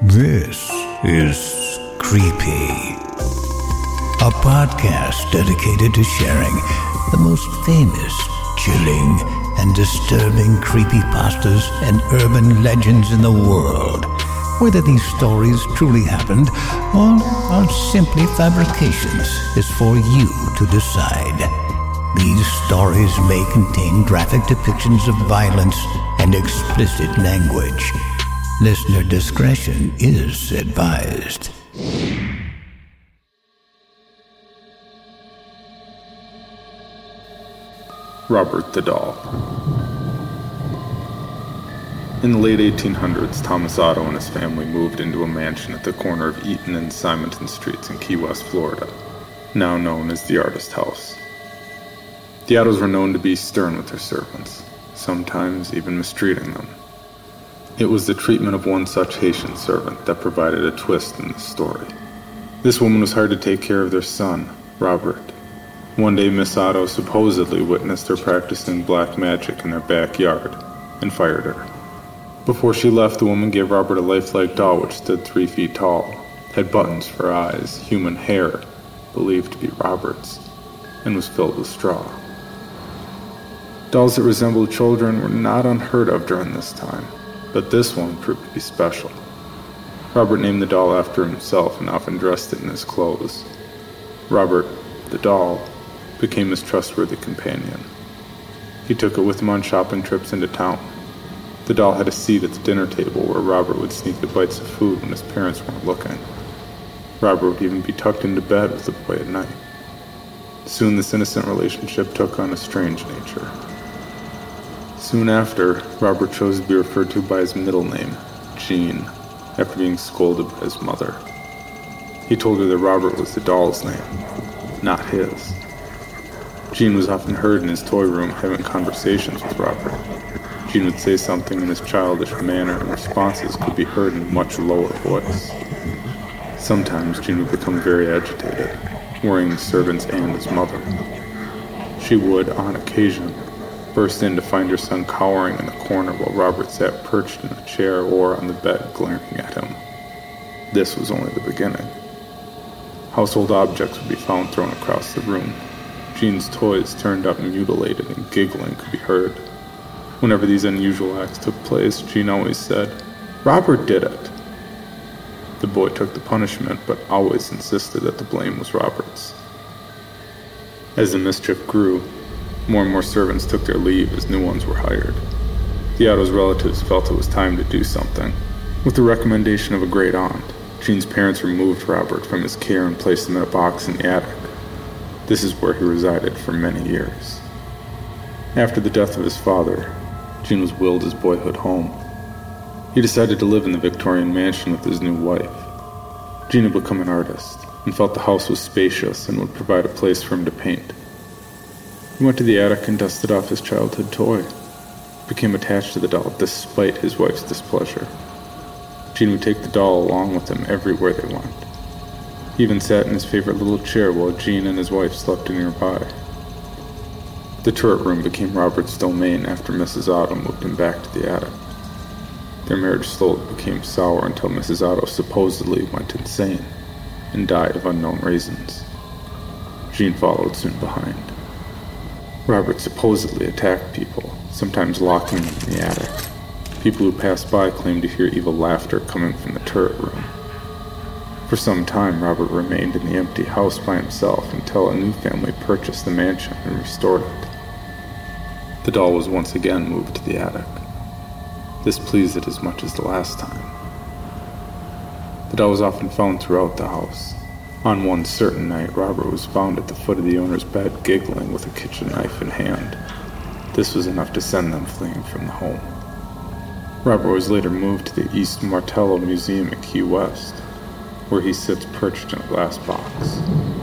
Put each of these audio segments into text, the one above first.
This is Creepy, a podcast dedicated to sharing the most famous, chilling, and disturbing creepypastas and urban legends in the world. Whether these stories truly happened or are simply fabrications is for you to decide. These stories may contain graphic depictions of violence and explicit language. Listener discretion is advised. Robert the Doll. In the late 1800s, Thomas Otto and his family moved into a mansion at the corner of Eaton and Simonton Streets in Key West, Florida, now known as the Artist House. The Ottos were known to be stern with their servants, sometimes even mistreating them. It was the treatment of one such Haitian servant that provided a twist in the story. This woman was hired to take care of their son, Robert. One day, Miss Otto supposedly witnessed her practicing black magic in their backyard and fired her. Before she left, the woman gave Robert a lifelike doll which stood 3 feet tall, had buttons for eyes, human hair, believed to be Robert's, and was filled with straw. Dolls that resembled children were not unheard of during this time, but this one proved to be special. Robert named the doll after himself and often dressed it in his clothes. Robert, the doll, became his trustworthy companion. He took it with him on shopping trips into town. The doll had a seat at the dinner table where Robert would sneak the bites of food when his parents weren't looking. Robert would even be tucked into bed with the boy at night. Soon this innocent relationship took on a strange nature. Soon after, Robert chose to be referred to by his middle name, Gene, after being scolded by his mother. He told her that Robert was the doll's name, not his. Gene was often heard in his toy room having conversations with Robert. Gene would say something in his childish manner, and responses could be heard in a much lower voice. Sometimes Gene would become very agitated, worrying the servants and his mother. She would, on occasion, burst in to find her son cowering in the corner while Robert sat perched in a chair or on the bed glaring at him. This was only the beginning. Household objects would be found thrown across the room. Gene's toys turned up mutilated and giggling could be heard. Whenever these unusual acts took place, Gene always said, "Robert did it." The boy took the punishment, but always insisted that the blame was Robert's. As the mischief grew, more and more servants took their leave as new ones were hired. The Otto's relatives felt it was time to do something. With the recommendation of a great aunt, Gene's parents removed Robert from his care and placed him in a box in the attic. This is where he resided for many years. After the death of his father, Gene was willed his boyhood home. He decided to live in the Victorian mansion with his new wife. Gene had become an artist and felt the house was spacious and would provide a place for him to paint. He went to the attic and dusted off his childhood toy. He became attached to the doll despite his wife's displeasure. Gene would take the doll along with him everywhere they went. He even sat in his favorite little chair while Gene and his wife slept nearby. The turret room became Robert's domain after Mrs. Otto moved him back to the attic. Their marriage slowly became sour until Mrs. Otto supposedly went insane and died of unknown reasons. Gene followed soon behind. Robert supposedly attacked people, sometimes locking them in the attic. People who passed by claimed to hear evil laughter coming from the turret room. For some time, Robert remained in the empty house by himself until a new family purchased the mansion and restored it. The doll was once again moved to the attic. This pleased it as much as the last time. The doll was often found throughout the house. On one certain night, Robert was found at the foot of the owner's bed giggling with a kitchen knife in hand. This was enough to send them fleeing from the home. Robert was later moved to the East Martello Museum at Key West, where he sits perched in a glass box.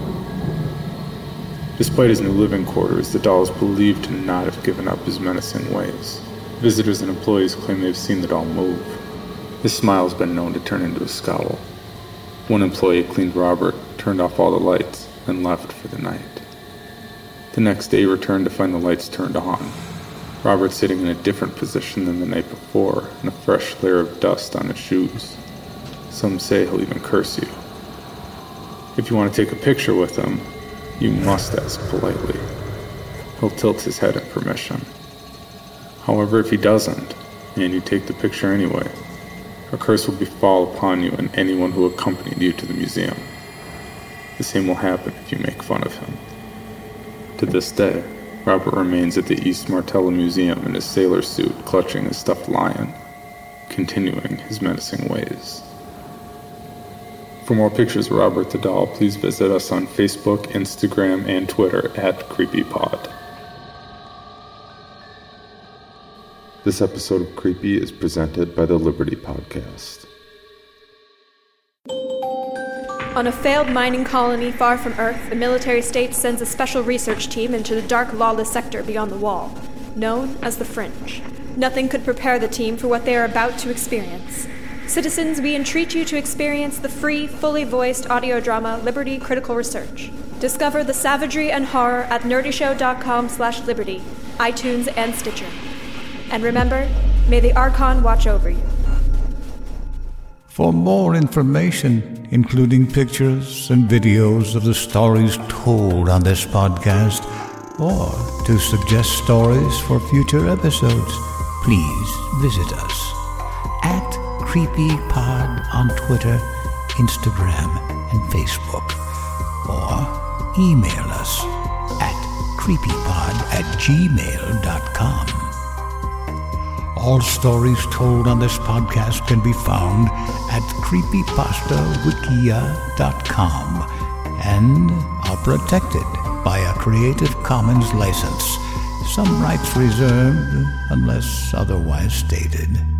Despite his new living quarters, the doll is believed to not have given up his menacing ways. Visitors and employees claim they've seen the doll move. His smile has been known to turn into a scowl. One employee cleaned Robert, turned off all the lights, and left for the night. The next day he returned to find the lights turned on. Robert sitting in a different position than the night before, and a fresh layer of dust on his shoes. Some say he'll even curse you. If you want to take a picture with him, you must ask politely. He'll tilt his head in permission. However, if he doesn't, and you take the picture anyway, a curse will befall upon you and anyone who accompanied you to the museum. The same will happen if you make fun of him. To this day, Robert remains at the East Martella Museum in his sailor suit, clutching a stuffed lion, continuing his menacing ways. For more pictures of Robert the Doll, please visit us on Facebook, Instagram, and Twitter at CreepyPod. This episode of Creepy is presented by the Liberty Podcast. On a failed mining colony far from Earth, the military state sends a special research team into the dark, lawless sector beyond the wall, known as the Fringe. Nothing could prepare the team for what they are about to experience. Citizens, we entreat you to experience the free, fully voiced audio drama Liberty Critical Research. Discover the savagery and horror at nerdyshow.com/liberty, iTunes, and Stitcher. And remember, may the Archon watch over you. For more information, including pictures and videos of the stories told on this podcast, or to suggest stories for future episodes, please visit us at CreepyPod on Twitter, Instagram, and Facebook, or email us at creepypod@gmail.com. All stories told on this podcast can be found at creepypastawikia.com and are protected by a Creative Commons license. Some rights reserved unless otherwise stated.